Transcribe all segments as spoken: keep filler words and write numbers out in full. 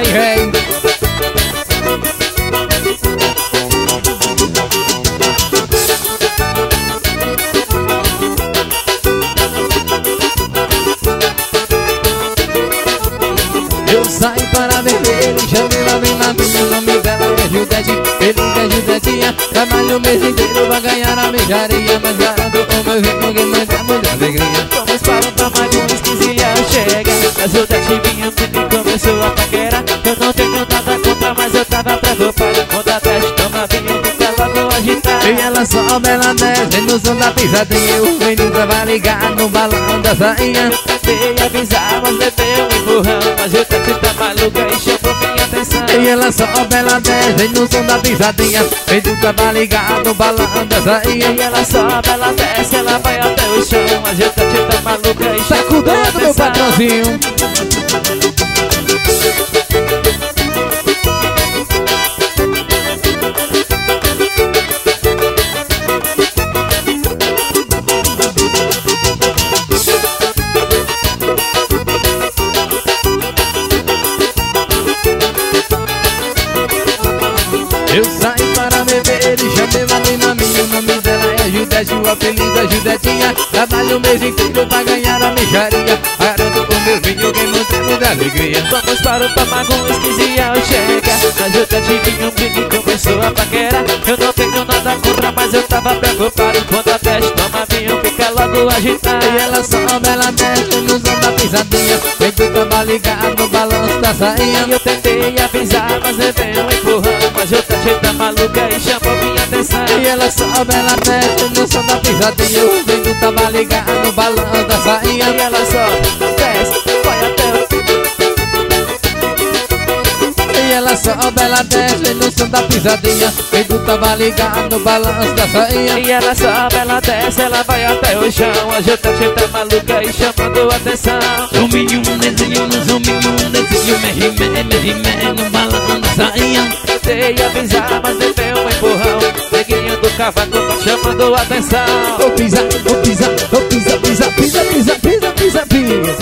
aí, velho. Eu saí para beber e chamei lá bem novinha. O nome dela é Judete, feliz é Judetinha. Trabalho o mês inteiro pra ganhar a mijaria, mas garanto o meu ritmo que manda muita alegria. Vamos para o tamanho, quinze anos chega. A Judete vinha e começou a paquera. Eu não tenho nada contra, mas eu tava preocupado. Quando a teste toma vinho, fica logo agitada. E ela sobe, ela desce no som da pisadinha. O menino tava ligado no balão da sainha. Eu tentei avisar, mas levei um empurrão. A Judete tá maluca e chamou minha atenção. E ela sobe, ela desce no som da pisadinha. O menino tava ligado no balão da sainha. E ela sobe, ela desce, ela vai até o chão. A Judete tá maluca e chamou minha Sacudendo meu atenção. patrãozinho. Eu saí para beber e chamei uma menina minha. O nome dela é Judete, o apelido é Judetinha. Trabalho o mês inteiro pra ganhar a mijaria. Garanto o meu vinho que não tem muita alegria. Vamos para o Pamago, os quinze anos chega. A Judete vinha um brinco e começou a paquera. Eu não tenho nada contra, mas eu tava preocupado. Quando a teste toma vinho, fica logo agitada. E ela sobe, ela desce no som da pisadinha. Feito tava ligado no balanço da sainha. E eu tentei avisar, mas levei um empurrão. A Judete tá maluca e chamou minha atenção. E ela sobe, ela desce no som da pisadinha. O vento tava ligado no balanço da sainha. E ela sobe, desce, vai até o... E ela sobe, ela desce no som da pisadinha. O vento tava ligado no balanço da sainha. E ela sobe, ela desce, ela vai até o chão. A Judete tá maluca e chamando atenção. Zuminho, um desenho no zuminho, um desenho. Merrimé, merrimé no balanço da sainha. Tentei avisar, mas levei um empurrão. Neguinho do cavaco tá chamando atenção. Ô pisa, ô pisa, ô pisa, pisa, pisa, pisa, pisa, pisa, pisa.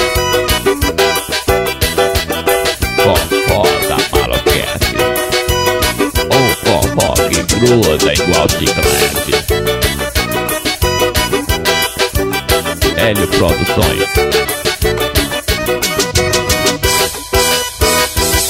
Fofó da Maloquete. O fofó que gruda igual chiclete. Hélio Produções.